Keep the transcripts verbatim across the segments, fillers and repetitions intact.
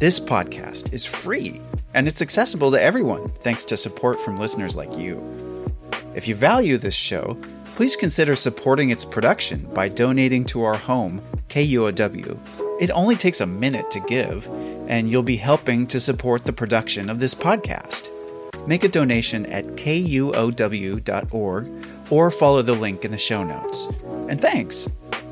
This podcast is free, and it's accessible to everyone thanks to support from listeners like you. If you value this show, please consider supporting its production by donating to our home, K U O W. It only takes a minute to give, and you'll be helping to support the production of this podcast. Make a donation at K U O W dot org or follow the link in the show notes. And thanks!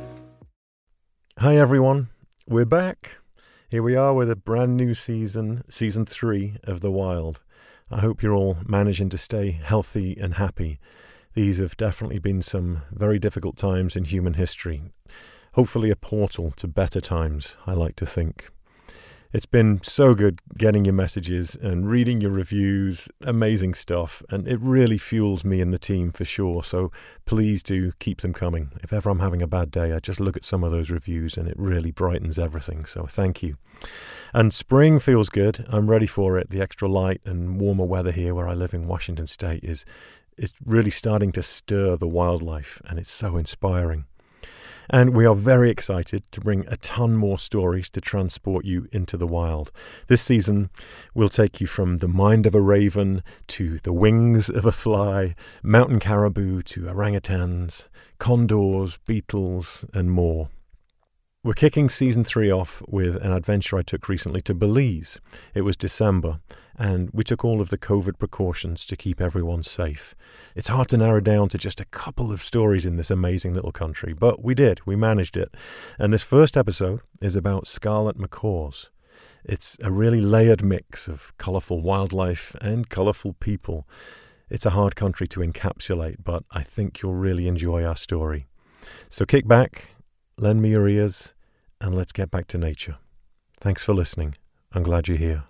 Hi everyone, we're back. Here we are with a brand new season, season three of The Wild. I hope you're all managing to stay healthy and happy. These have definitely been some very difficult times in human history. Hopefully a portal to better times, I like to think. It's been so good getting your messages and reading your reviews, amazing stuff, and it really fuels me and the team for sure, so please do keep them coming. If ever I'm having a bad day, I just look at some of those reviews and it really brightens everything, so thank you. And spring feels good, I'm ready for it. The extra light and warmer weather here where I live in Washington State is, is really starting to stir the wildlife, and it's so inspiring. And we are very excited to bring a ton more stories to transport you into the wild. This season, we'll take you from the mind of a raven to the wings of a fly, mountain caribou to orangutans, condors, beetles, and more. We're kicking season three off with an adventure I took recently to Belize. It was December, and we took all of the COVID precautions to keep everyone safe. It's hard to narrow down to just a couple of stories in this amazing little country, but we did. We managed it. And this first episode is about scarlet macaws. It's a really layered mix of colourful wildlife and colourful people. It's a hard country to encapsulate, but I think you'll really enjoy our story. So kick back, lend me your ears, and let's get back to nature. Thanks for listening. I'm glad you're here.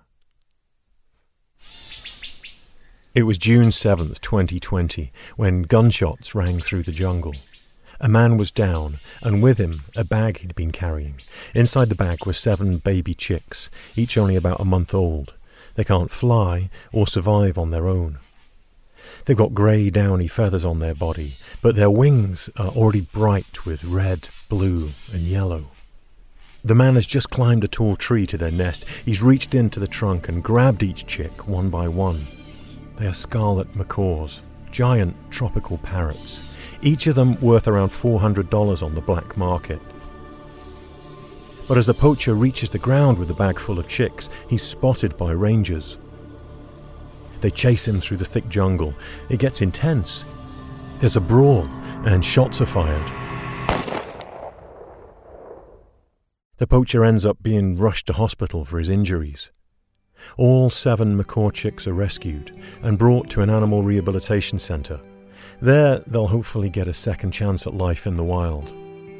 It was June seventh, twenty twenty, when gunshots rang through the jungle. A man was down, and with him a bag he'd been carrying. Inside the bag were seven baby chicks, each only about a month old. They can't fly or survive on their own. They've got grey, downy feathers on their body, but their wings are already bright with red, blue, and yellow. The man has just climbed a tall tree to their nest. He's reached into the trunk and grabbed each chick one by one. They are scarlet macaws, giant tropical parrots, each of them worth around four hundred dollars on the black market. But as the poacher reaches the ground with the bag full of chicks, he's spotted by rangers. They chase him through the thick jungle. It gets intense. There's a brawl, and shots are fired. The poacher ends up being rushed to hospital for his injuries. All seven macaw chicks are rescued and brought to an animal rehabilitation centre. There, they'll hopefully get a second chance at life in the wild.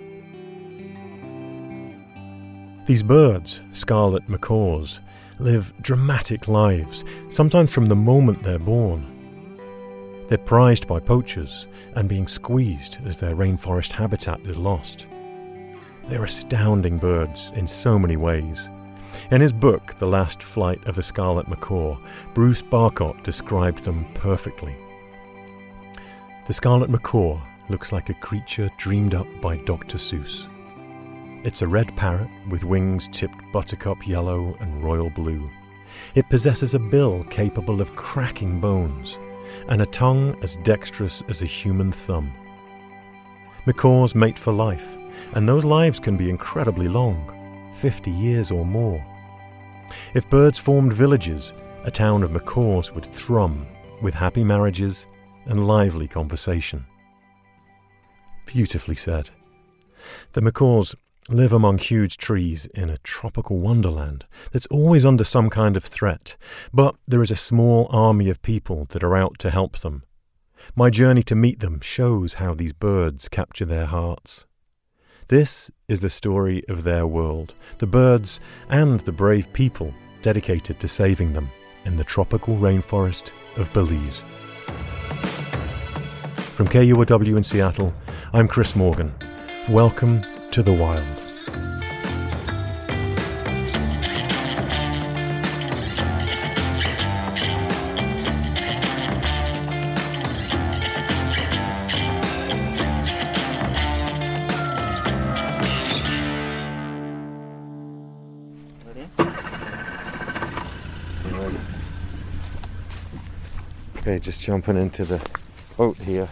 These birds, scarlet macaws, live dramatic lives, sometimes from the moment they're born. They're prized by poachers and being squeezed as their rainforest habitat is lost. They're astounding birds in so many ways. In his book, The Last Flight of the Scarlet Macaw, Bruce Barcott described them perfectly. The scarlet macaw looks like a creature dreamed up by Doctor Seuss. It's a red parrot with wings tipped buttercup yellow and royal blue. It possesses a bill capable of cracking bones and a tongue as dexterous as a human thumb. Macaws mate for life, and those lives can be incredibly long, fifty years or more. If birds formed villages, a town of macaws would thrum with happy marriages and lively conversation. Beautifully said. The macaws live among huge trees in a tropical wonderland that's always under some kind of threat, but there is a small army of people that are out to help them. My journey to meet them shows how these birds capture their hearts. This is the story of their world, the birds and the brave people dedicated to saving them in the tropical rainforest of Belize. From K U O W in Seattle, I'm Chris Morgan. Welcome to the Wild. Okay, just jumping into the boat here.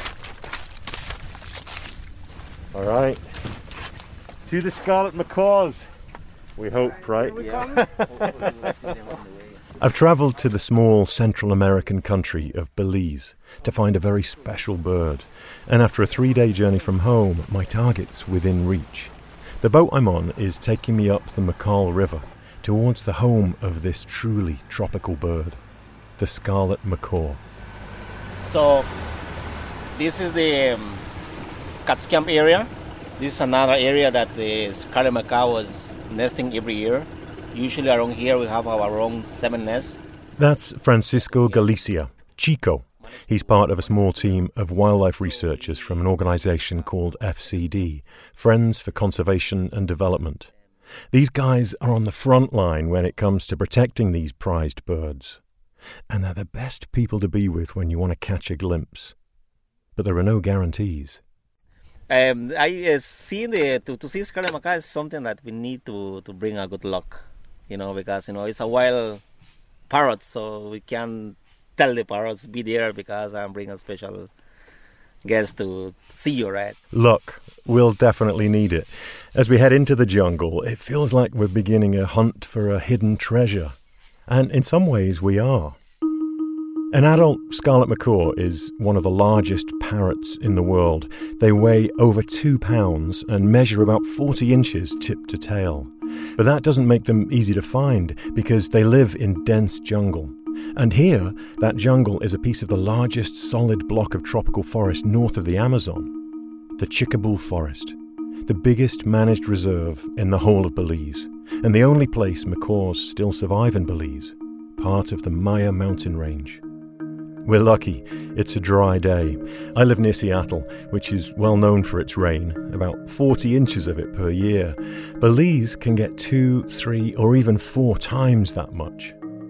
All right, to the scarlet macaws. We hope, right? Yeah. I've travelled to the small Central American country of Belize to find a very special bird, and after a three-day journey from home, my target's within reach. The boat I'm on is taking me up the Macal River towards the home of this truly tropical bird, the scarlet macaw. So, this is the um, Catskill area. This is another area that the scarlet macaw was nesting every year. Usually around here we have our own seven nests. That's Francisco Galicia, Chico. He's part of a small team of wildlife researchers from an organisation called F C D, Friends for Conservation and Development. These guys are on the front line when it comes to protecting these prized birds. And they're the best people to be with when you want to catch a glimpse. But there are no guarantees. Um, I uh, see the to, to see scarlet macaw is something that we need to, to bring a good luck, you know, because you know it's a wild parrot, so we can't tell the parrots be there because I'm bringing a special guest to see you, right? Luck, we'll definitely need it. As we head into the jungle, it feels like we're beginning a hunt for a hidden treasure, and in some ways we are. An adult scarlet macaw is one of the largest parrots in the world. They weigh over two pounds and measure about forty inches tip to tail. But that doesn't make them easy to find because they live in dense jungle. And here, that jungle is a piece of the largest solid block of tropical forest north of the Amazon, the Chicabul Forest, the biggest managed reserve in the whole of Belize, and the only place macaws still survive in Belize, part of the Maya mountain range. We're lucky. It's a dry day. I live near Seattle, which is well known for its rain, about forty inches of it per year. Belize can get two, three, or even four times that much.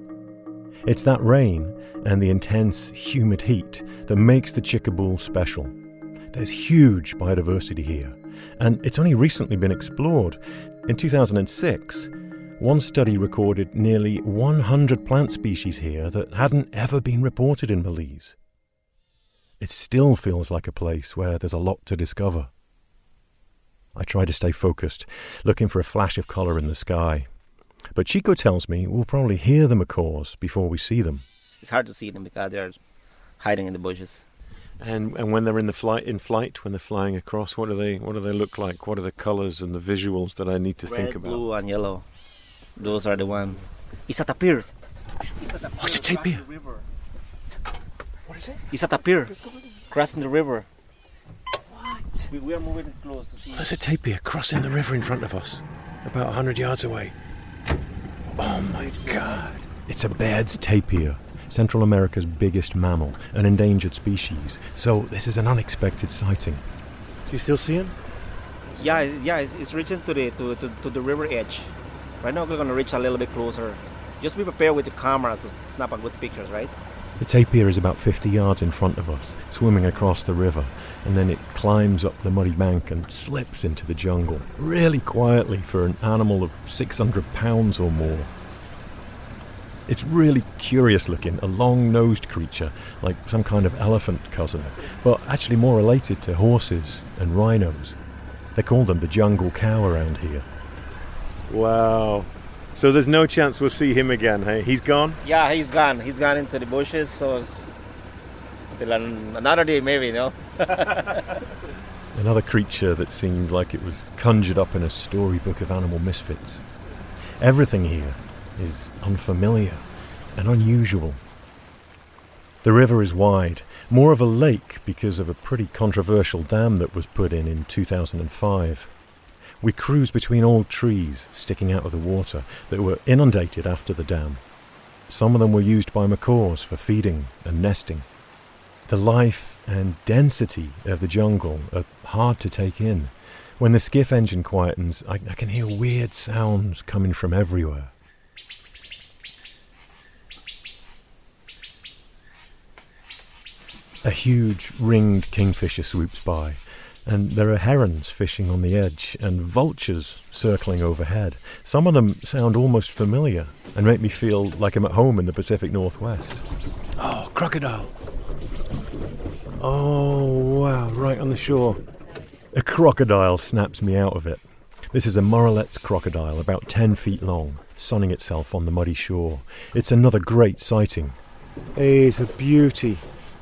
It's that rain and the intense, humid heat that makes the Chicabul special. There's huge biodiversity here, and it's only recently been explored. In two thousand six, one study recorded nearly one hundred plant species here that hadn't ever been reported in Belize. It still feels like a place where there's a lot to discover. I try to stay focused, looking for a flash of colour in the sky. But Chico tells me we'll probably hear the macaws before we see them. It's hard to see them because they're hiding in the bushes. And and when they're in the flight, in flight, when they're flying across, what do they what do they look like? What are the colours and the visuals that I need to Red, think about? blue, and yellow. Those are the ones. It's at a pier. It's at a pier. What's a tapir? What is it? It's at a pier, crossing the river. What? We, we are moving close to see. There's a tapir crossing the river in front of us, about one hundred yards away. Oh my God! It's a Baird's tapir, Central America's biggest mammal, an endangered species. So this is an unexpected sighting. Do you still see him? Yeah, yeah, it's, it's reaching to the to, to, to the river edge. Right now we're going to reach a little bit closer. Just be prepared with the cameras to snap a good pictures, right? The tapir is about fifty yards in front of us, swimming across the river, and then it climbs up the muddy bank and slips into the jungle, really quietly for an animal of six hundred pounds or more. It's really curious looking, a long-nosed creature, like some kind of elephant cousin, but actually more related to horses and rhinos. They call them the jungle cow around here. Wow. So there's no chance we'll see him again, hey? He's gone? Yeah, he's gone. He's gone into the bushes, so it's until another day maybe, you know? Another creature that seemed like it was conjured up in a storybook of animal misfits. Everything here is unfamiliar and unusual. The river is wide, more of a lake because of a pretty controversial dam that was put in in two thousand five. We cruise between old trees sticking out of the water that were inundated after the dam. Some of them were used by macaws for feeding and nesting. The life and density of the jungle are hard to take in. When the skiff engine quietens, I, I can hear weird sounds coming from everywhere. A huge ringed kingfisher swoops by, and there are herons fishing on the edge and vultures circling overhead. Some of them sound almost familiar. and make me feel like I'm at home in the Pacific Northwest. Oh, crocodile. Oh, wow, right on the shore. A crocodile snaps me out of it. This is a Morrelet's crocodile, about ten feet long, sunning itself on the muddy shore. It's another great sighting. Hey, it's a beauty.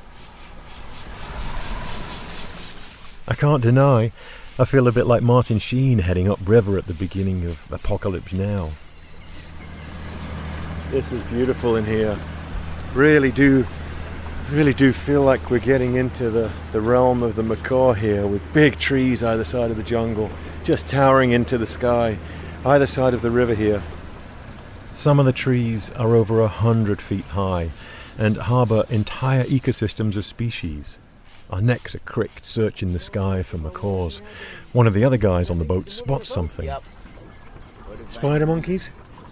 I can't deny, I feel a bit like Martin Sheen heading upriver at the beginning of Apocalypse Now. This is beautiful in here. Really do, really do feel like we're getting into the, the realm of the macaw here, with big trees either side of the jungle, just towering into the sky, either side of the river here. Some of the trees are over a hundred feet high and harbour entire ecosystems of species. Our necks are cricked, searching the sky for macaws. One of the other guys on the boat spots something. Spider monkeys?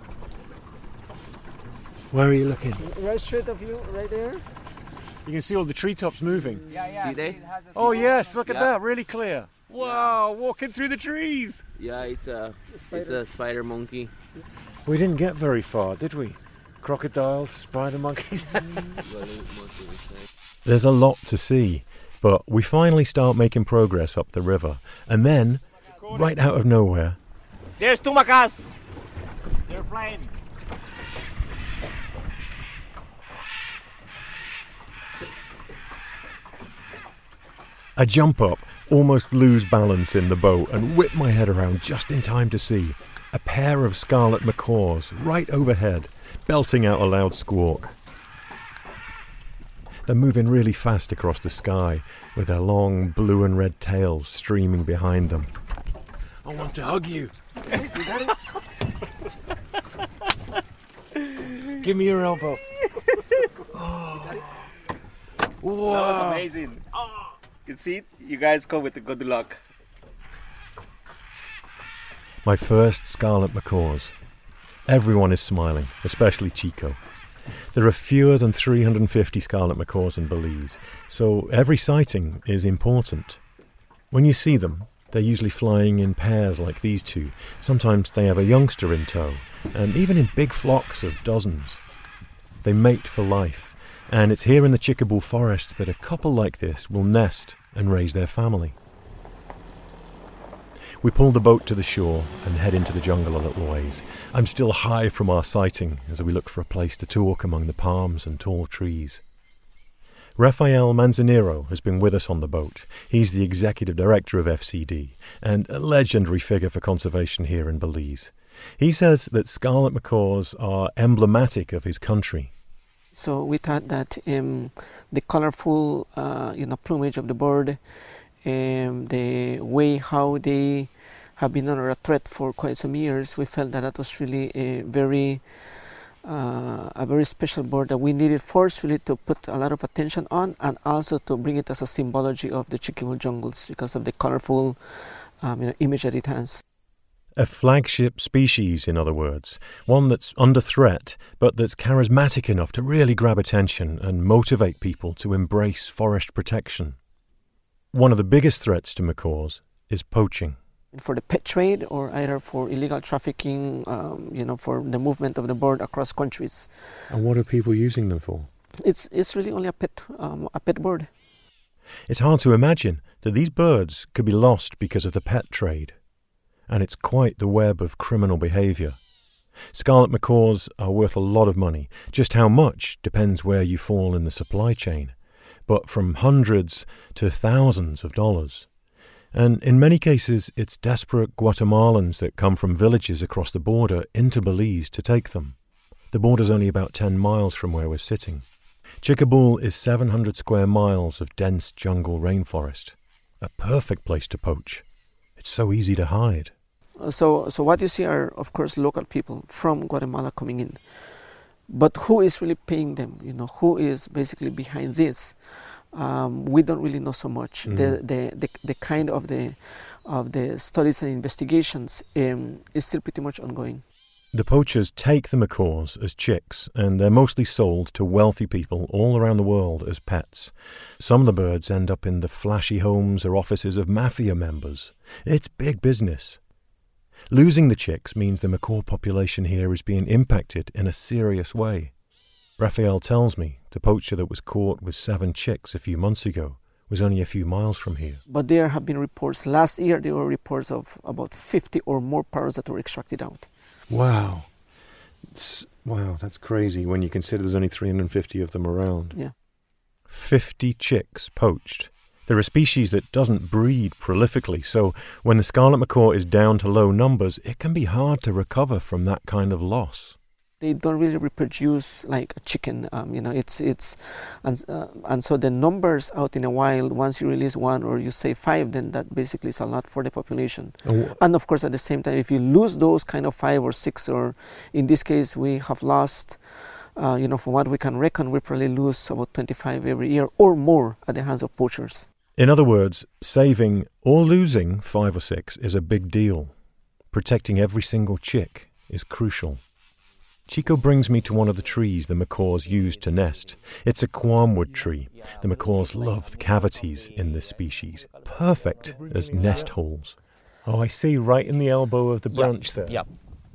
Where are you looking? Right straight of you, right there. You can see all the treetops moving. Yeah, yeah. See there? Oh yes, look at Yeah. that, really clear. Wow, walking through the trees. Yeah, it's a it's a spider monkey. We didn't get very far, did we? Crocodiles, spider monkeys. There's a lot to see, but we finally start making progress up the river. And then, right out of nowhere, There's two macaws. They're flying. I jump up, almost lose balance in the boat, and whip my head around just in time to see a pair of scarlet macaws right overhead, belting out a loud squawk. They're moving really fast across the sky, with their long blue and red tails streaming behind them. I want to hug you. Give me your elbow. Oh. Wow. That was amazing. You see it? You guys come with the good luck. My first scarlet macaws. Everyone is smiling, especially Chico. There are fewer than three hundred fifty scarlet macaws in Belize, so every sighting is important. When you see them, they're usually flying in pairs like these two. Sometimes they have a youngster in tow, and even in big flocks of dozens. They mate for life, and it's here in the Chickabull Forest that a couple like this will nest and raise their family. We pull the boat to the shore and head into the jungle a little ways. I'm still high from our sighting as we look for a place to talk among the palms and tall trees. Rafael Manzanero has been with us on the boat. He's the executive director of F C D and a legendary figure for conservation here in Belize. He says that scarlet macaws are emblematic of his country. So we thought that um, the colorful, uh, you know, plumage of the bird, um, the way how they have been under a threat for quite some years, we felt that that was really a very, uh, a very special bird that we needed forcefully to put a lot of attention on, and also to bring it as a symbology of the Chickabull jungles because of the colorful, um, you know, image that it has. A flagship species, in other words, one that's under threat, but that's charismatic enough to really grab attention and motivate people to embrace forest protection. One of the biggest threats to macaws is poaching. For the pet trade, or either for illegal trafficking, um, you know, for the movement of the bird across countries. And what are people using them for? It's it's really only a pet um, a pet bird. It's hard to imagine that these birds could be lost because of the pet trade. And it's quite the web of criminal behaviour. Scarlet macaws are worth a lot of money. Just how much depends where you fall in the supply chain. But from hundreds to thousands of dollars. And in many cases, it's desperate Guatemalans that come from villages across the border into Belize to take them. The border's only about ten miles from where we're sitting. Chickabull is seven hundred square miles of dense jungle rainforest. A perfect place to poach. It's so easy to hide. So, so what you see are, of course, local people from Guatemala coming in. But who is really paying them? You know, who is basically behind this? Um, we don't really know so much. Mm. The, the the the kind of the of the studies and investigations um, is still pretty much ongoing. The poachers take the macaws as chicks, and they're mostly sold to wealthy people all around the world as pets. Some of the birds end up in the flashy homes or offices of mafia members. It's big business. Losing the chicks means the macaw population here is being impacted in a serious way. Raphael tells me the poacher that was caught with seven chicks a few months ago was only a few miles from here. But there have been reports, last year there were reports of about fifty or more parrots that were extracted out. Wow. It's, wow, that's crazy when you consider there's only three hundred fifty of them around. Yeah. fifty chicks poached. They're a species that doesn't breed prolifically, so when the scarlet macaw is down to low numbers, it can be hard to recover from that kind of loss. They don't really reproduce like a chicken, um, you know, it's, it's, and, uh, and so the numbers out in the wild, once you release one or you say five, then that basically is a lot for the population. Oh. And of course, at the same time, if you lose those kind of five or six, or in this case, we have lost, uh, you know, from what we can reckon, we probably lose about twenty-five every year or more at the hands of poachers. In other words, saving or losing five or six is a big deal. Protecting every single chick is crucial. Chico brings me to one of the trees the macaws use to nest. It's a quamwood tree. The macaws love the cavities in this species. Perfect as nest holes. Oh, I see, right in the elbow of the branch yeah. there. Yeah.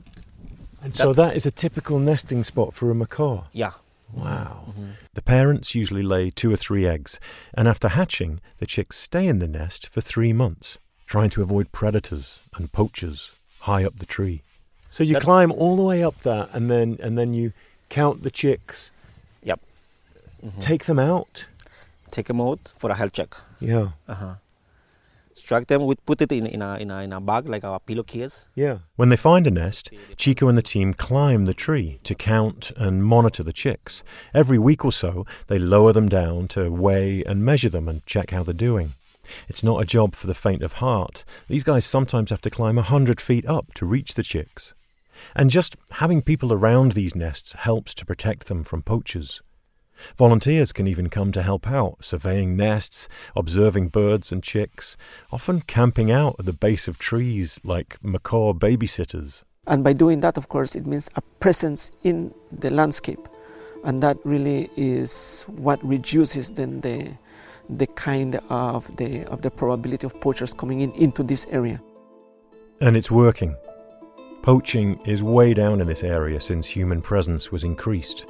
And so that is a typical nesting spot for a macaw. Yeah. Wow. Mm-hmm. The parents usually lay two or three eggs, and after hatching, the chicks stay in the nest for three months, trying to avoid predators and poachers high up the tree. So you That- climb all the way up that, and then and then you count the chicks, Yep. Mm-hmm. take them out. Take them out for a health check. Yeah, Uh-huh. Extract them, we put it in, in, a, in, a, in a bag, like a pillowcase. yeah. When they find a nest, Chico and the team climb the tree to count and monitor the chicks. Every week or so, they lower them down to weigh and measure them and check how they're doing. It's not a job for the faint of heart. These guys sometimes have to climb a hundred feet up to reach the chicks. And just having people around these nests helps to protect them from poachers. Volunteers can even come to help out, surveying nests, observing birds and chicks, often camping out at the base of trees like macaw babysitters. And by doing that, of course, it means a presence in the landscape. And that really is what reduces then the the kind of the of the probability of poachers coming in into this area. And it's working. Poaching is way down in this area since human presence was increased.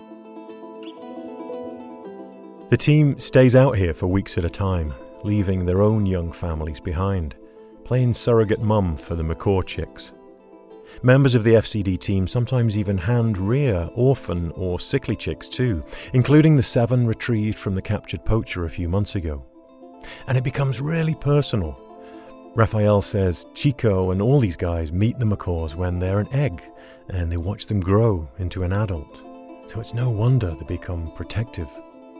The team stays out here for weeks at a time, leaving their own young families behind, playing surrogate mum for the macaw chicks. Members of the F C D team sometimes even hand-rear orphan or sickly chicks too, including the seven retrieved from the captured poacher a few months ago. And it becomes really personal. Raphael says Chico and all these guys meet the macaws when they're an egg, and they watch them grow into an adult. So it's no wonder they become protective.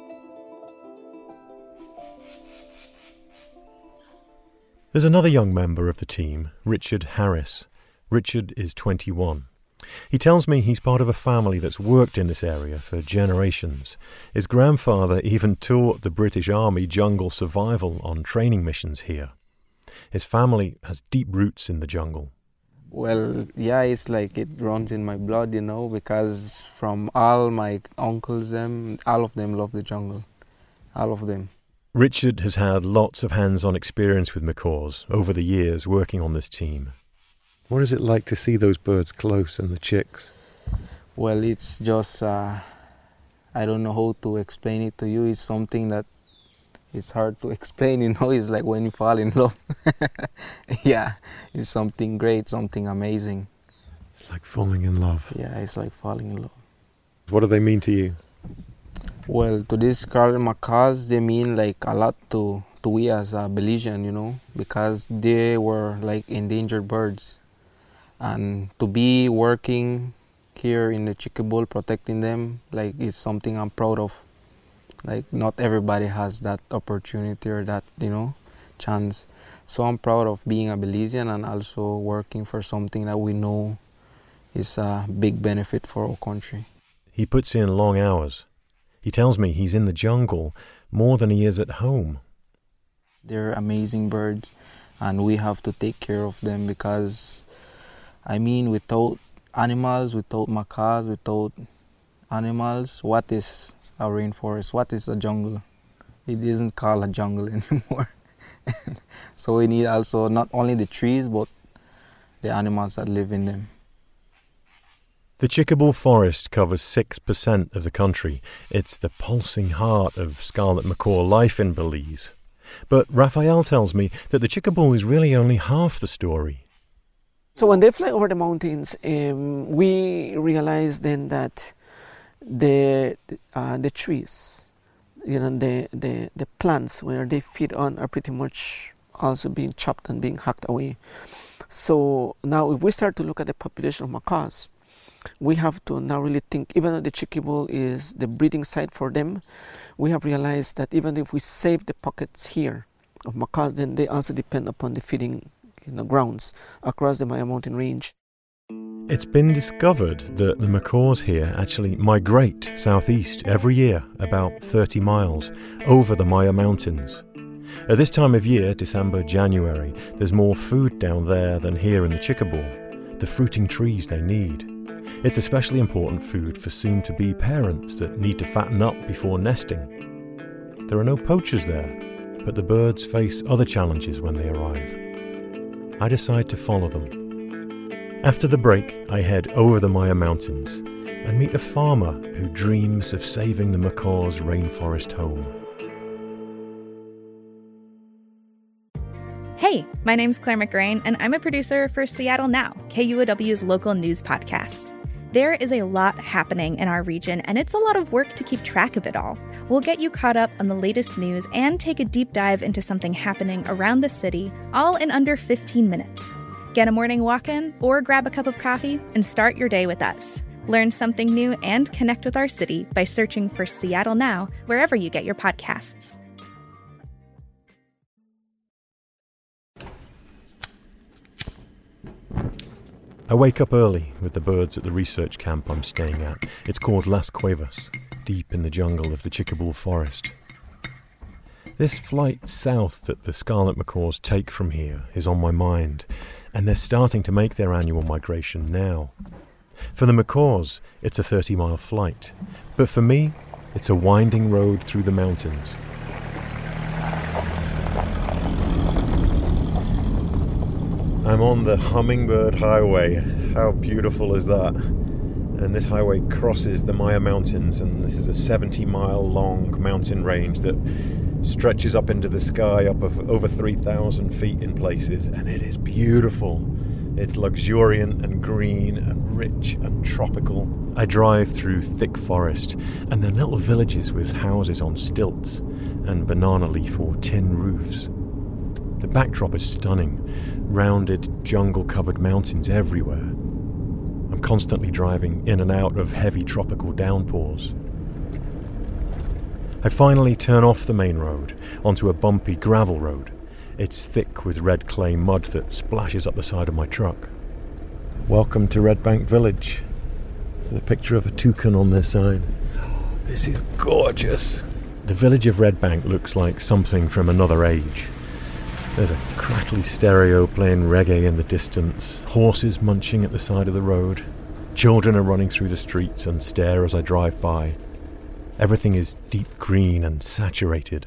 There's another young member of the team, Richard Harris. Richard is twenty-one. He tells me he's part of a family that's worked in this area for generations. His grandfather even taught the British Army jungle survival on training missions here. His family has deep roots in the jungle. Well, yeah, it's like it runs in my blood, you know, because from all my uncles, them, all of them love the jungle. All of them. Richard has had lots of hands-on experience with macaws over the years working on this team. What is it like to see those birds close and the chicks? Well, it's just, uh, I don't know how to explain it to you. It's something that it's hard to explain, you know. It's like when you fall in love. Yeah, it's something great, something amazing. It's like falling in love. Yeah, it's like falling in love. What do they mean to you? Well, to these scarlet macaws, they mean like a lot to, to we as a Belizean, you know, because they were like endangered birds. And to be working here in the Chico Bowl, protecting them, like, it's something I'm proud of. Like, not everybody has that opportunity or that, you know, chance. So I'm proud of being a Belizean and also working for something that we know is a big benefit for our country. He puts in long hours. He tells me he's in the jungle more than he is at home. They're amazing birds, and we have to take care of them because, I mean, without animals, without macaws, without animals, what is a rainforest? What is a jungle? It isn't called a jungle anymore. So we need also not only the trees, but the animals that live in them. The Chickabull Forest covers six percent of the country. It's the pulsing heart of scarlet macaw life in Belize. But Raphael tells me that the Chickabull is really only half the story. So when they fly over the mountains, um, we realize then that the uh, the trees, you know, the, the, the plants where they feed on are pretty much also being chopped and being hacked away. So now if we start to look at the population of macaws, we have to now really think, even though the Chickabull is the breeding site for them, we have realized that even if we save the pockets here of macaws, then they also depend upon the feeding you know, grounds across the Maya Mountain range. It's been discovered that the macaws here actually migrate southeast every year, about thirty miles, over the Maya Mountains. At this time of year, December, January, there's more food down there than here in the Chickabull, the fruiting trees they need. It's especially important food for soon-to-be parents that need to fatten up before nesting. There are no poachers there, but the birds face other challenges when they arrive. I decide to follow them. After the break, I head over the Maya Mountains and meet a farmer who dreams of saving the macaw's rainforest home. Hey, my name's Claire McGrain, and I'm a producer for Seattle Now, K U O W's local news podcast. There is a lot happening in our region, and it's a lot of work to keep track of it all. We'll get you caught up on the latest news and take a deep dive into something happening around the city, all in under fifteen minutes. Get a morning walk in or grab a cup of coffee and start your day with us. Learn something new and connect with our city by searching for Seattle Now wherever you get your podcasts. I wake up early with the birds at the research camp I'm staying at. It's called Las Cuevas, deep in the jungle of the Chickabull Forest. This flight south that the scarlet macaws take from here is on my mind, and they're starting to make their annual migration now. For the macaws, it's a thirty-mile flight, but for me, it's a winding road through the mountains. I'm on the Hummingbird Highway. How beautiful is that? And this highway crosses the Maya Mountains, and this is a seventy-mile long mountain range that stretches up into the sky up of over three thousand feet in places, and it is beautiful. It's luxuriant and green and rich and tropical. I drive through thick forest and then little villages with houses on stilts and banana leaf or tin roofs. The backdrop is stunning, rounded, jungle-covered mountains everywhere. I'm constantly driving in and out of heavy tropical downpours. I finally turn off the main road onto a bumpy gravel road. It's thick with red clay mud that splashes up the side of my truck. Welcome to Red Bank Village. With a picture of a toucan on their sign. This is gorgeous. The village of Red Bank looks like something from another age. There's a crackly stereo playing reggae in the distance, horses munching at the side of the road. Children are running through the streets and stare as I drive by. Everything is deep green and saturated.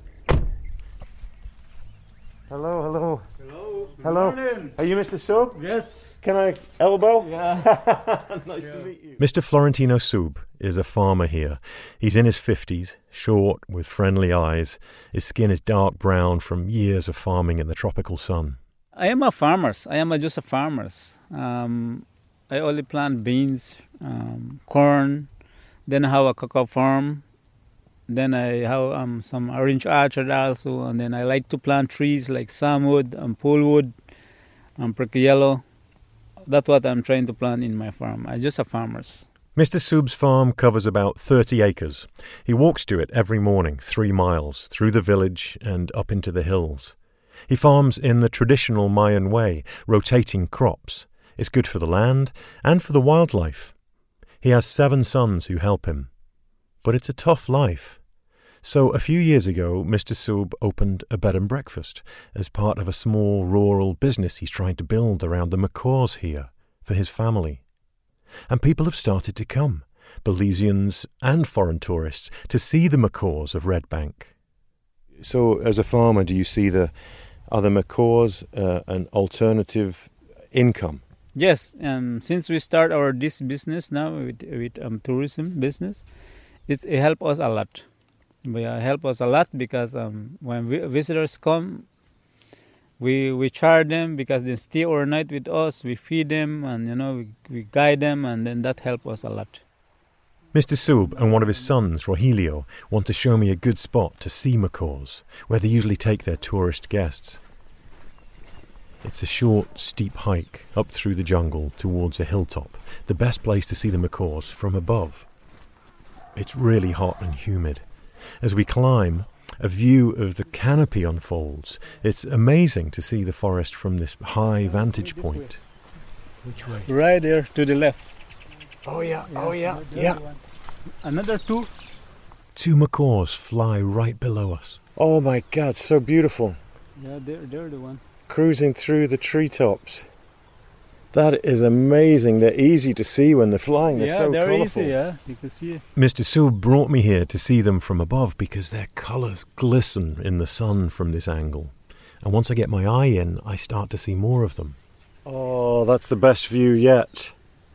Hello, hello. Hello. Good Hello. morning. Are you Mister Sub? Yes. Can I elbow? Yeah. Nice Yeah. to meet you. Mister Florentino Sub is a farmer here. He's in his fifties, short, with friendly eyes. His skin is dark brown from years of farming in the tropical sun. I am a farmer. I am a just a farmer. Um, I only plant beans, um, corn. Then I have a cocoa farm. Then I have um, some orange orchard also. And then I like to plant trees like samwood and polewood and prickly yellow. That's what I'm trying to plant in my farm. I'm just a farmer. Mister Sub's farm covers about thirty acres. He walks to it every morning, three miles, through the village and up into the hills. He farms in the traditional Mayan way, rotating crops. It's good for the land and for the wildlife. He has seven sons who help him. But it's a tough life. So a few years ago, Mister Sub opened a bed and breakfast as part of a small rural business he's trying to build around the macaws here for his family. And people have started to come, Belizeans and foreign tourists, to see the macaws of Red Bank. So as a farmer, do you see the are the macaws uh, an alternative income. Yes, um, since we start our this business now with with um, tourism business, it's, it help us a lot. It uh, help us a lot because um, when vi- visitors come, we we charge them because they stay overnight with us. We feed them and you know we, we guide them, and then that help us a lot. Mister Sub and one of his sons, Rogelio, want to show me a good spot to see macaws, where they usually take their tourist guests. It's a short, steep hike up through the jungle towards a hilltop, the best place to see the macaws from above. It's really hot and humid. As we climb, a view of the canopy unfolds. It's amazing to see the forest from this high vantage point. Which way? Right there to the left. Oh yeah, oh yeah, yeah. Another two. Two macaws fly right below us. Oh my God, so beautiful. Yeah, they're, they're the one. Cruising through the treetops. That is amazing. They're easy to see when they're flying. They're yeah, so they're colourful. easy, yeah. You can see it. Mister Sub brought me here to see them from above because their colours glisten in the sun from this angle. And once I get my eye in, I start to see more of them. Oh, that's the best view yet.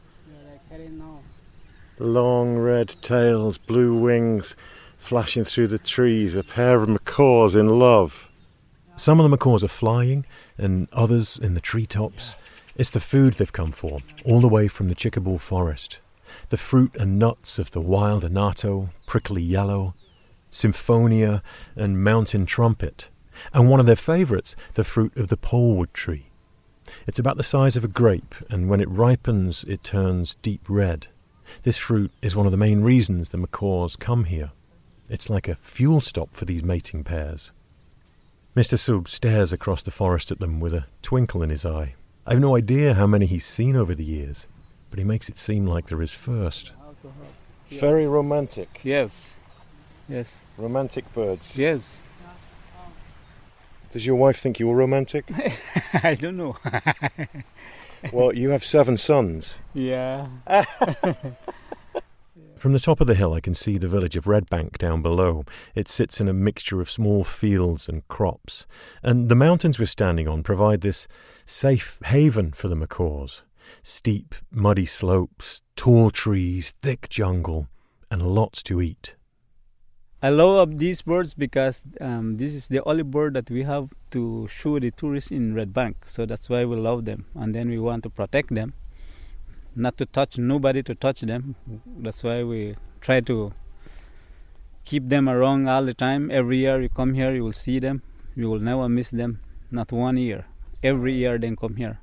Long red tails, blue wings, flashing through the trees, a pair of macaws in love. Some of the macaws are flying, and others in the treetops. It's the food they've come for, all the way from the Chickabaw forest. The fruit and nuts of the wild anato, prickly yellow, symphonia, and mountain trumpet. And one of their favourites, the fruit of the polewood tree. It's about the size of a grape, and when it ripens, it turns deep red. This fruit is one of the main reasons the macaws come here. It's like a fuel stop for these mating pairs. Mister Sub stares across the forest at them with a twinkle in his eye. I have no idea how many he's seen over the years, but he makes it seem like they're his first. Very romantic. Yes. Yes. Romantic birds. Yes. Does your wife think you were romantic? I don't know. Well, you have seven sons. Yeah. From the top of the hill I can see the village of Red Bank down below. It sits in a mixture of small fields and crops. And the mountains we're standing on provide this safe haven for the macaws. Steep, muddy slopes, tall trees, thick jungle, and lots to eat. I love these birds because um, this is the only bird that we have to show the tourists in Red Bank. So that's why we love them. And then we want to protect them. Not to touch, nobody to touch them. That's why we try to keep them around all the time. Every year you come here, you will see them. You will never miss them. Not one year. Every year they come here.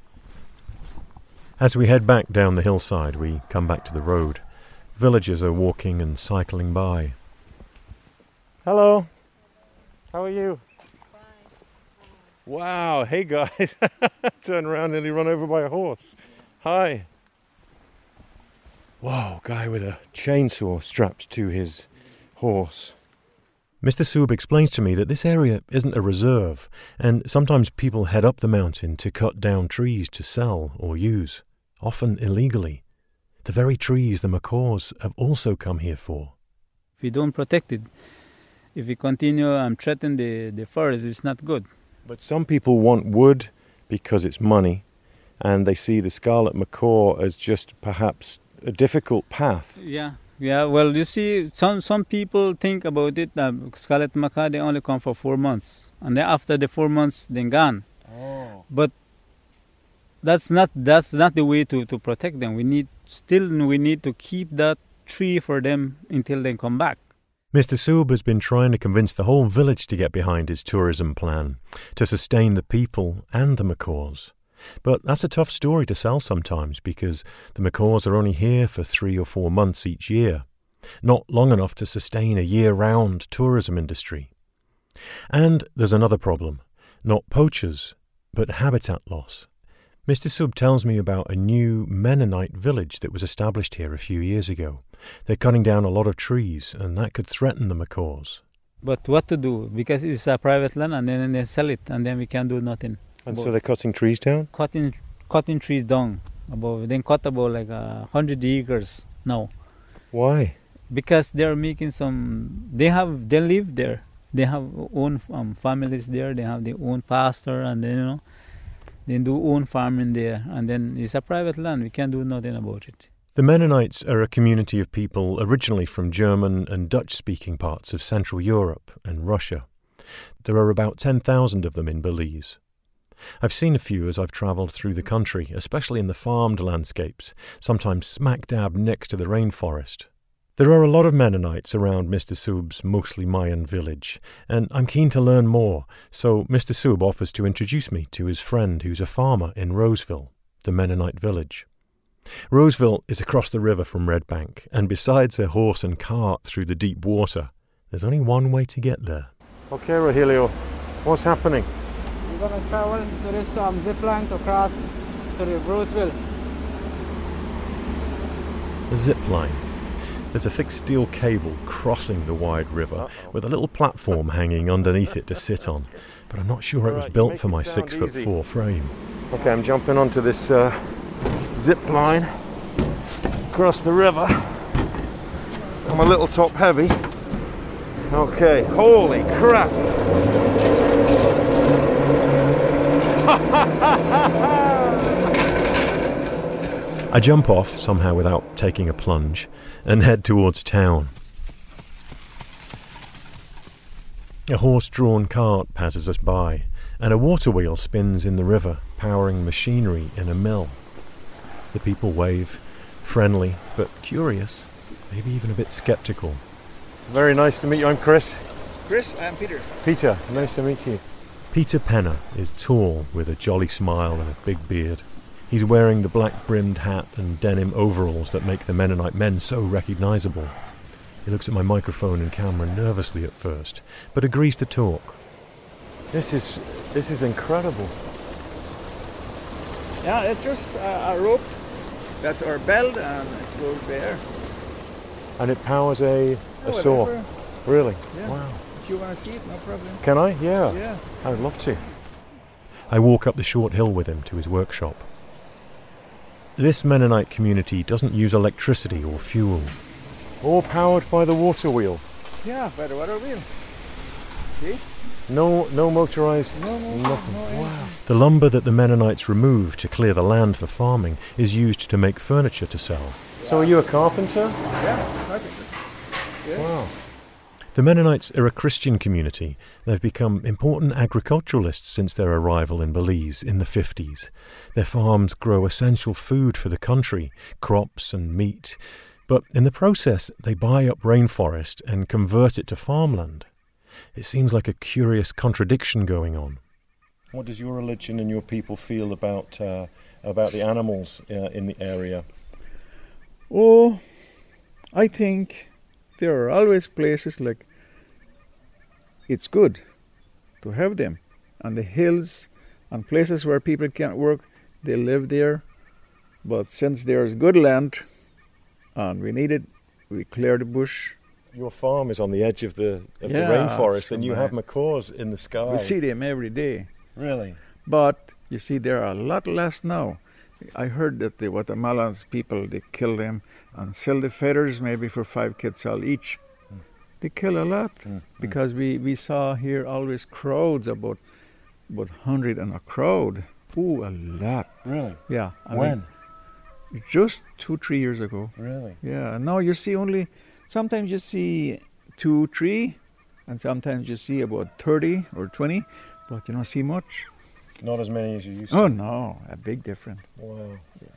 As we head back down the hillside, we come back to the road. Villagers are walking and cycling by. Hello. How are you? Fine. Wow. Hey, guys. Turn around, nearly run over by a horse. Hi. Whoa, guy with a chainsaw strapped to his horse. Mister Sub explains to me that this area isn't a reserve, and sometimes people head up the mountain to cut down trees to sell or use, often illegally. The very trees the macaws have also come here for. If we don't protect it, if we continue and threaten the, the forest, it's not good. But some people want wood because it's money, and they see the scarlet macaw as just perhaps a difficult path. Yeah, yeah. Well, you see, some some people think about it that scarlet macaw, they only come for four months, and then after the four months, they're gone. Oh. But that's not that's not the way to, to protect them. We need still we need to keep that tree for them until they come back. Mister Sub has been trying to convince the whole village to get behind his tourism plan, to sustain the people and the macaws. But that's a tough story to sell sometimes because the macaws are only here for three or four months each year, not long enough to sustain a year-round tourism industry. And there's another problem, not poachers, but habitat loss. Mister Sub tells me about a new Mennonite village that was established here a few years ago. They're cutting down a lot of trees, and that could threaten the macaws. But what to do? Because it's a private land, and then they sell it, and then we can't do nothing. And so they're cutting trees down? Cutting, cutting trees down. About then cut about like a hundred acres now. Why? Because they're making some. They have. They live there. They have own um, families there. They have their own pastor, and then you know, Then do own farming there, and then it's a private land. We can't do nothing about it. The Mennonites are a community of people originally from German and Dutch-speaking parts of Central Europe and Russia. There are about ten thousand of them in Belize. I've seen a few as I've travelled through the country, especially in the farmed landscapes, sometimes smack dab next to the rainforest. There are a lot of Mennonites around Mister Sub's mostly Mayan village, and I'm keen to learn more, so Mister Sub offers to introduce me to his friend who's a farmer in Roseville, the Mennonite village. Roseville is across the river from Red Bank, and besides a horse and cart through the deep water, there's only one way to get there. Okay, Rogelio, what's happening? We're going to travel to this um, zip line to cross to the Roseville. A zip line. There's a thick steel cable crossing the wide river Uh-oh. with a little platform hanging underneath it to sit on. But I'm not sure it was built for my six foot four frame. Okay, I'm jumping onto this uh, zip line across the river. I'm a little top heavy. Okay, holy crap! I jump off, somehow without taking a plunge, and head towards town. A horse-drawn cart passes us by, and a water wheel spins in the river, powering machinery in a mill. The people wave, friendly but curious, maybe even a bit sceptical. Very nice to meet you. I'm Chris. Chris, I'm Peter. Peter, nice to meet you. Peter Penner is tall, with a jolly smile and a big beard. He's wearing the black-brimmed hat and denim overalls that make the Mennonite men so recognisable. He looks at my microphone and camera nervously at first, but agrees to talk. This is this is incredible. Yeah, it's just uh, a rope. That's our belt, and it goes there. And it powers a, a oh, saw. whatever. Really? Yeah. Wow. If you want to see it, no problem. Can I? Yeah. Yeah. I'd love to. I walk up the short hill with him to his workshop. This Mennonite community doesn't use electricity or fuel. All powered by the water wheel. Yeah, by the water wheel. See? No, no motorized. No, no, nothing. No, wow. The lumber that the Mennonites remove to clear the land for farming is used to make furniture to sell. So, are you a carpenter? Yeah, carpenter. Yeah. Wow. The Mennonites are a Christian community. They've become important agriculturalists since their arrival in Belize in the fifties. Their farms grow essential food for the country, crops and meat. But in the process, they buy up rainforest and convert it to farmland. It seems like a curious contradiction going on. What does your religion and your people feel about uh, about the animals uh, in the area? Oh, I think there are always places like it's good to have them on the hills and places where people can't work. They live there, but since there's good land and we need it, we clear the bush. Your farm is on the edge of the, of yeah, the rainforest, and you have macaws in the sky. We see them every day. Really? But you see, there are a lot less now. I heard that the Guatemalans people, they kill them and sell the feathers maybe for five quetzal each. Mm. They kill a lot mm. because we, we saw here always crowds, about about hundred and a crowd. Ooh, a lot. Really? Yeah. I when? Mean, just two, three years ago. Really? Yeah. Now you see only, sometimes you see two, three, and sometimes you see about thirty or twenty, but you don't see much. Not as many as you used to? Oh, no. A big difference. Wow. Yeah.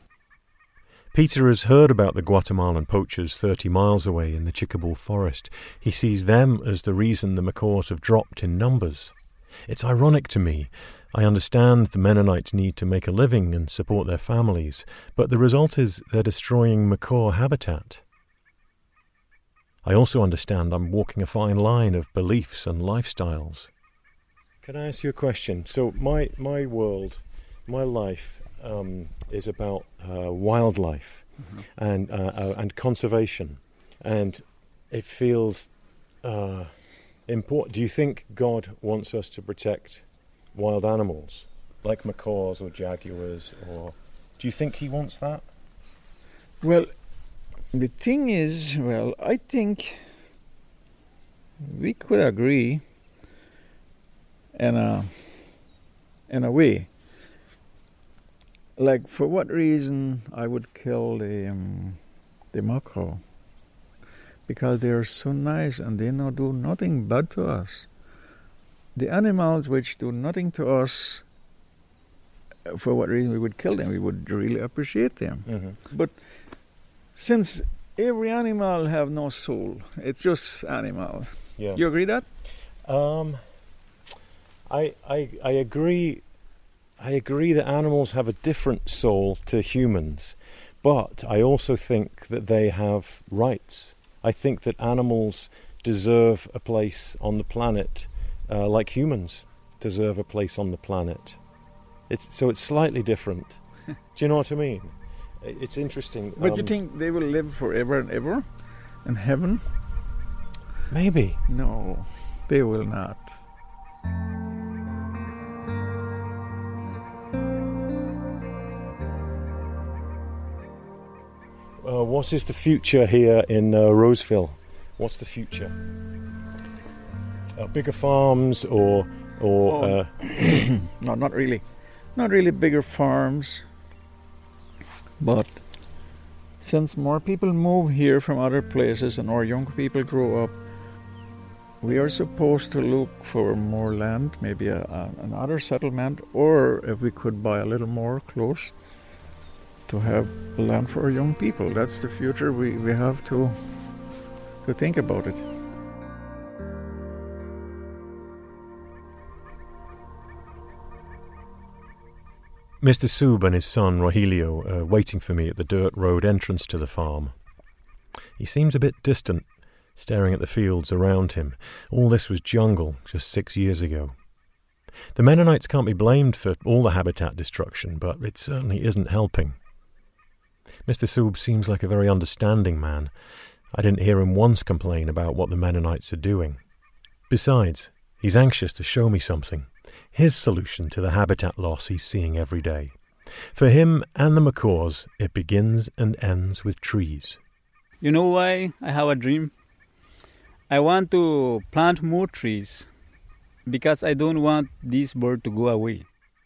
Peter has heard about the Guatemalan poachers thirty miles away in the Chicabul forest. He sees them as the reason the macaws have dropped in numbers. It's ironic to me. I understand the Mennonites need to make a living and support their families, but the result is they're destroying macaw habitat. I also understand I'm walking a fine line of beliefs and lifestyles. Can I ask you a question? So my, my world, my life um, is about uh, wildlife mm-hmm. and uh, uh, and conservation, and it feels uh, important. Do you think God wants us to protect wild animals like macaws or jaguars, or do you think He wants that? Well, the thing is, well, I think we could agree in a in a way, like for what reason I would kill the um, the macaw? Because they are so nice and they no do nothing bad to us. The animals which do nothing to us, for what reason we would kill them? We would really appreciate them. Mm-hmm. But since every animal have no soul, it's just animals. Yeah. You agree that? Um, I, I, I agree. I agree that animals have a different soul to humans, but I also think that they have rights. I think that animals deserve a place on the planet, uh, like humans deserve a place on the planet. It's so it's slightly different. Do you know what I mean? It's interesting. But um, you think they will live forever and ever in heaven? Maybe. No, they will not. Uh, what is the future here in uh, Roseville? What's the future? Uh, bigger farms or or? Oh. Uh, No, not really. Not really bigger farms. But since more people move here from other places and our young people grow up, we are supposed to look for more land, maybe a, a, another settlement, or if we could buy a little more close to have land for our young people. That's the future. We, we have to to think about it. Mister Sub and his son Rogelio are waiting for me at the dirt road entrance to the farm. He seems a bit distant, staring at the fields around him. All this was jungle just six years ago. The Mennonites can't be blamed for all the habitat destruction, but it certainly isn't helping. Mister Sub seems like a very understanding man. I didn't hear him once complain about what the Mennonites are doing. Besides, he's anxious to show me something. His solution to the habitat loss he's seeing every day. For him and the macaws, it begins and ends with trees. You know why I have a dream? I want to plant more trees because I don't want this bird to go away.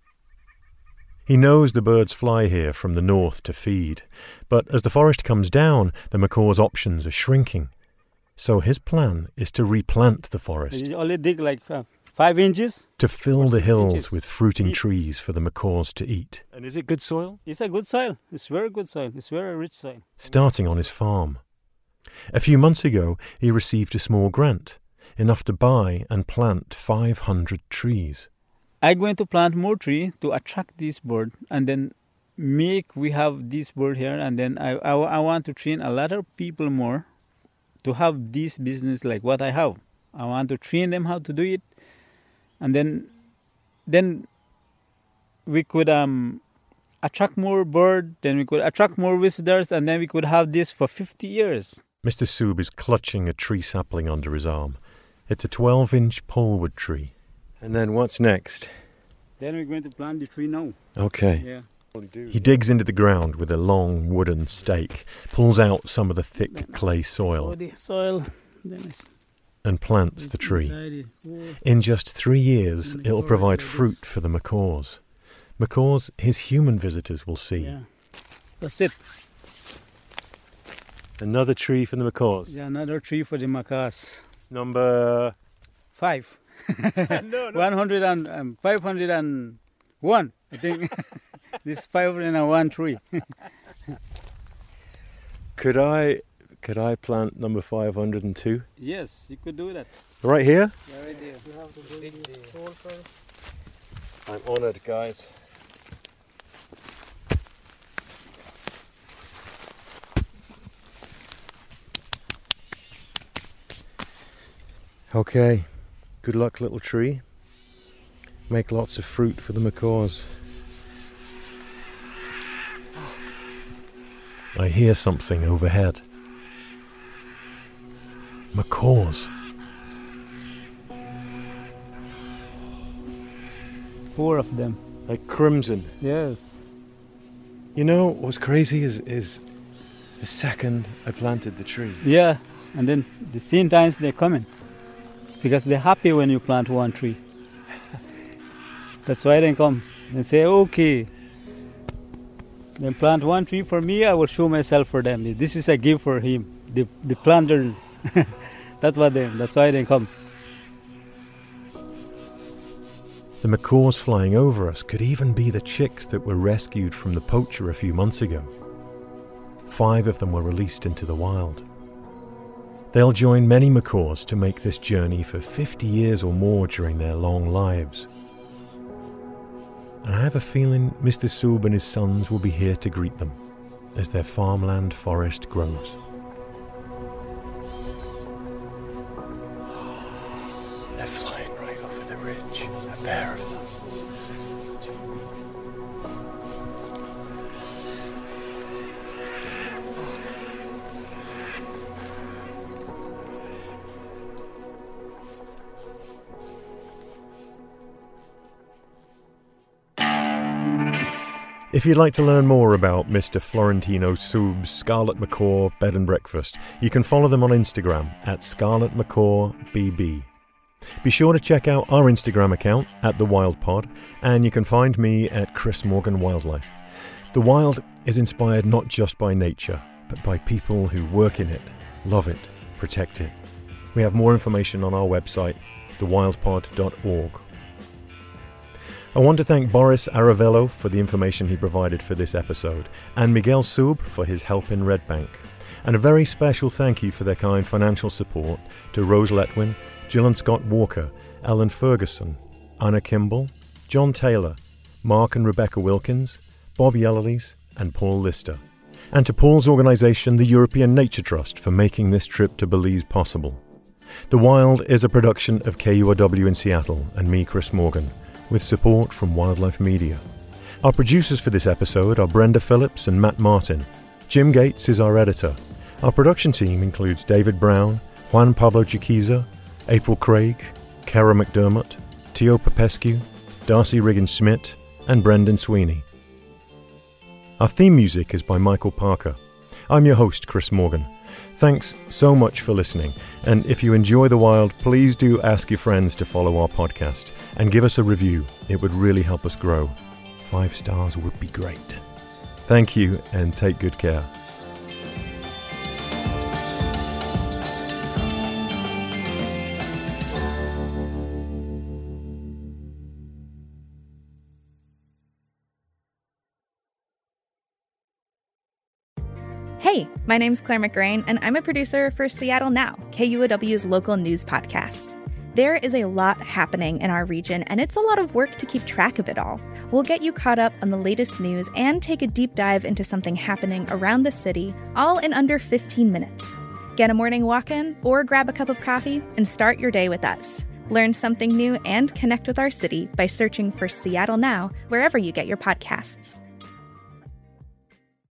He knows the birds fly here from the north to feed, but as the forest comes down, the macaw's options are shrinking. So his plan is to replant the forest. You only dig like uh, five inches. To fill the six hills inches with fruiting deep. trees for the macaws to eat. And is it good soil? It's a good soil. It's very good soil. It's very rich soil. Starting on his farm. A few months ago, he received a small grant, enough to buy and plant five hundred trees. I'm going to plant more tree to attract this bird and then make we have this bird here, and then I, I, I want to train a lot of people more to have this business like what I have. I want to train them how to do it, and then then we could um attract more bird, then we could attract more visitors, and then we could have this for fifty years. Mister Sub is clutching a tree sapling under his arm. It's a twelve-inch polewood tree. And then what's next? Then we're going to plant the tree now. Okay. Yeah. He digs into the ground with a long wooden stake, pulls out some of the thick clay soil, Oh, the soil. Then it's and plants the tree. inside it. Oh. In just three years, And it'll grow provide like fruit this. for the macaws. Macaws his human visitors will see. Yeah. That's it. Another tree for the macaws. Yeah, another tree for the macaws. Number... Five. no, One hundred and um, five hundred and one. I think this five hundred and one tree. Could I... Could I plant number five hundred and two? Yes, you could do that. Right here? Yeah, right there. You have to dig the hole first. I'm honoured, guys. Okay, good luck, little tree. Make lots of fruit for the macaws. I hear something overhead. Macaws. Four of them. Like crimson. Yes. You know what's crazy is is the second I planted the tree. Yeah, and then the same times they're coming because they're happy when you plant one tree. That's why they come. They say, okay, Then plant one tree for me, I will show myself for them. This is a gift for him. The the planter. That's what they. That's why they come. The macaws flying over us could even be the chicks that were rescued from the poacher a few months ago. Five of them were released into the wild. They'll join many macaws to make this journey for fifty years or more during their long lives. And I have a feeling Mister Soob and his sons will be here to greet them as their farmland forest grows. They're flying right over the ridge, a pair of them. If you'd like to learn more about Mister Florentino Soob's Scarlet Macaw Bed and Breakfast, you can follow them on Instagram at Scarlet Macaw B B. Be sure to check out our Instagram account at The Wild Pod, and you can find me at Chris Morgan Wildlife. The Wild is inspired not just by nature, but by people who work in it, love it, protect it. We have more information on our website, the wild pod dot org. I want to thank Boris Aravello for the information he provided for this episode, and Miguel Soob for his help in Red Bank. And a very special thank you for their kind financial support to Rose Letwin, Jill and Scott Walker, Ellen Ferguson, Anna Kimball, John Taylor, Mark and Rebecca Wilkins, Bob Yellerlees, and Paul Lister. And to Paul's organisation, the European Nature Trust, for making this trip to Belize possible. The Wild is a production of K U R W in Seattle and me, Chris Morgan, with support from Wildlife Media. Our producers for this episode are Brenda Phillips and Matt Martin. Jim Gates is our editor. Our production team includes David Brown, Juan Pablo Chiquiza, April Craig, Kara McDermott, Tio Popescu, Darcy Riggins-Smith, and Brendan Sweeney. Our theme music is by Michael Parker. I'm your host, Chris Morgan. Thanks so much for listening, and if you enjoy The Wild, please do ask your friends to follow our podcast and give us a review. It would really help us grow. Five stars would be great. Thank you, and take good care. Hey, my name's Claire McGrain, and I'm a producer for Seattle Now, K U O W's local news podcast. There is a lot happening in our region, and it's a lot of work to keep track of it all. We'll get you caught up on the latest news and take a deep dive into something happening around the city, all in under fifteen minutes. Get a morning walk in or grab a cup of coffee and start your day with us. Learn something new and connect with our city by searching for Seattle Now wherever you get your podcasts.